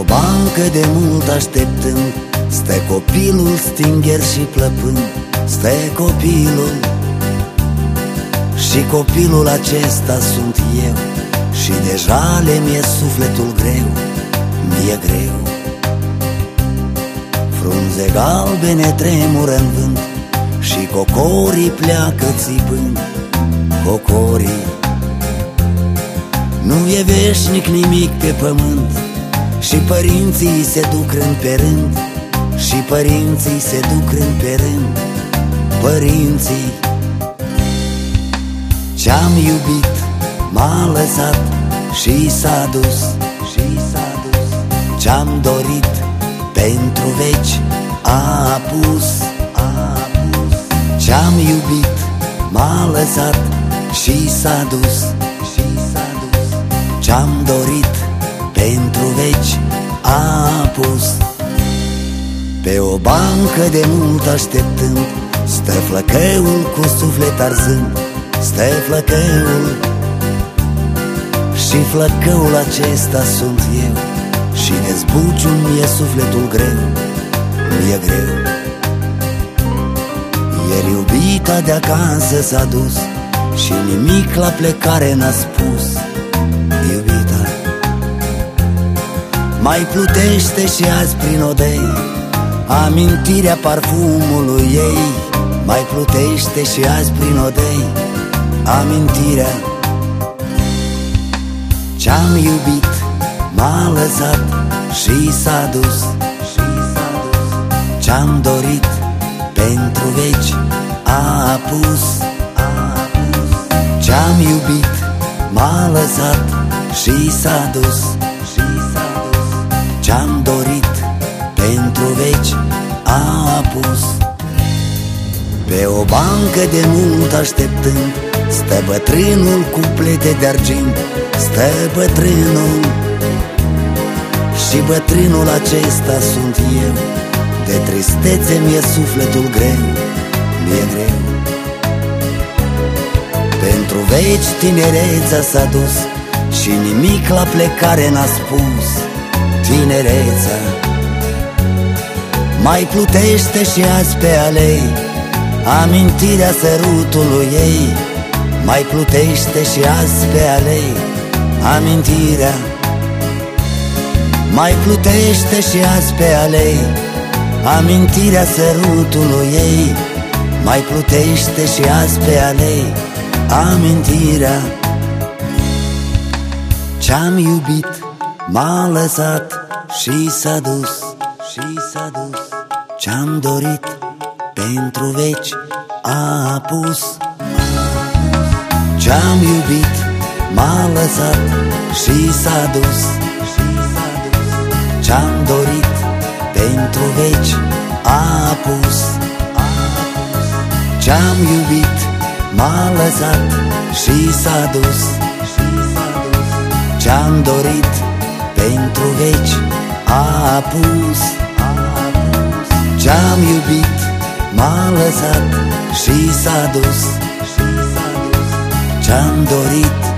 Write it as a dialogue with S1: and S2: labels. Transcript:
S1: o bancă de mult așteptând, stă copilul stingher și plăpând. Stă copilul și copilul acesta sunt eu, și deja le-mi-e sufletul greu, mi-e greu. Frunze galbene tremură în vânt și cocorii pleacă țipând. Cocorii, nu e veșnic nimic pe pământ, și părinții se duc rând pe rând, și părinții se duc rând pe rând. Părinții, ce-am iubit m-a lăsat și s-a dus, ce-am dorit pentru veci a apus. Ce-am iubit m-a lăsat și s-a dus, ce-am dorit pentru veci a apus. Pe o bancă de mult așteptând, stă flăcăul cu suflet arzând. Stă flăcăul și flăcăul acesta sunt eu, și dezbuciul mi-e sufletul greu, mi-e greu. Ieri iubita de acasă s-a dus și nimic la plecare n-a spus. Iubita mai plutește și azi prin odei, amintirea parfumului ei. Mai plutește și azi prin odei, amintirea. Ce-am iubit m-a lăsat și s-a dus, ce-am dorit pentru veci a apus. Ce-am iubit m-a lăsat și s-a dus, ce-am dorit pentru veci a apus. Pe o bancă de mult așteptând, stă bătrânul cu plete de argint. Stă bătrânul și bătrânul acesta sunt eu, de tristețe mi-e sufletul greu, mi-e greu. Pentru veci tinerețea s-a dus și nimic la plecare n-a spus. Tinerețea mai plutește și azi pe alei, amintirea sărutului ei. Mai plutește și azi pe alei, amintirea. Mai plutește și azi pe alei, amintirea sărutului ei. Mai plutește și azi pe alei, amintirea. Ce-am iubit m-a lăsat și s-a dus, ce-am dorit pentru veci a apus. Ce-am iubit m-a lăsat și s-a dus, ce-am dorit pentru veci a apus. Ce-am iubit m-a lăsat și s-a dus, ce-am dorit pentru veci a apus. Ce-am iubit m-a lăsat și s-a dus, ce-am dorit